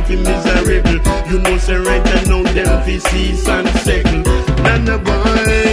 fi miserable. You know say right now them fi cease and settle. Nana boy.